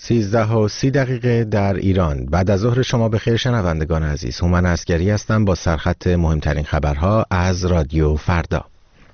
13:30 در ایران. بعد از ظهر شما بخیر شنوندگان عزیز. هومن عسگری هستم با سرخط مهمترین خبرها از رادیو فردا.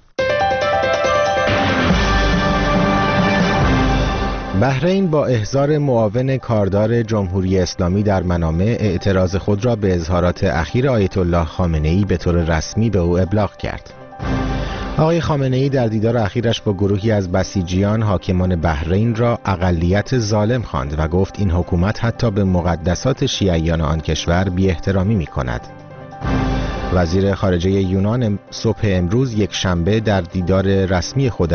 بحرین با احضار معاون کاردار جمهوری اسلامی در منامه اعتراض خود را به اظهارات اخیر آیت الله خامنه‌ای به طور رسمی به او ابلاغ کرد. آقای خامنه‌ای در دیدار اخیرش با گروهی از بسیجیان حاکمان بحرین را اقلیت ظالم خواند و گفت این حکومت حتی به مقدسات شیعیان آن کشور بی احترامی می کند. وزیر خارجه یونان صبح امروز یک شنبه در دیدار رسمی خود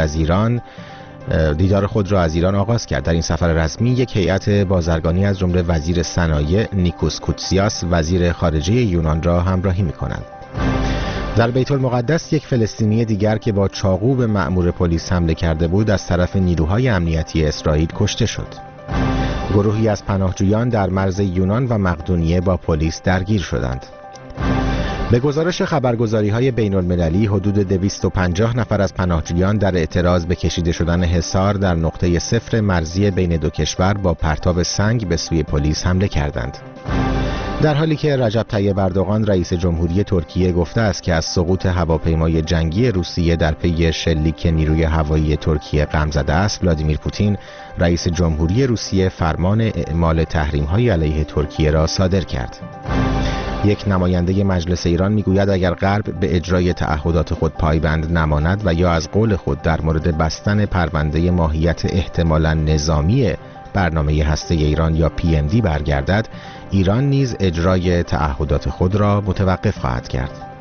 را از ایران آغاز کرد. در این سفر رسمی یک هیئت بازرگانی از جمله وزیر صنایع نیکوس کوتسیاس وزیر خارجه یونان را همراهی می کند. در بیت المقدس یک فلسطینی دیگر که با چاقو به مأمور پلیس حمله کرده بود از طرف نیروهای امنیتی اسرائیل کشته شد. گروهی از پناهجویان در مرز یونان و مقدونیه با پلیس درگیر شدند. به گزارش خبرگزاری‌های بین‌المللی حدود 250 نفر از پناهجویان در اعتراض به کشیده شدن حصار در نقطه صفر مرزی بین دو کشور با پرتاب سنگ به سوی پلیس حمله کردند. در حالی که رجب طیب اردوغان رئیس جمهوری ترکیه گفته است که از سقوط هواپیمای جنگی روسیه در پی شلیک نیروی هوایی ترکیه غم زده است، ولادیمیر پوتین رئیس جمهوری روسیه فرمان اعمال تحریم‌های علیه ترکیه را صادر کرد. یک نماینده مجلس ایران میگوید اگر غرب به اجرای تعهدات خود پایبند نماند و یا از قول خود در مورد بستن پرونده ماهیت احتمالاً نظامی برنامه هسته ایران یا PMD برگردد، ایران نیز اجرای تعهدات خود را متوقف خواهد کرد.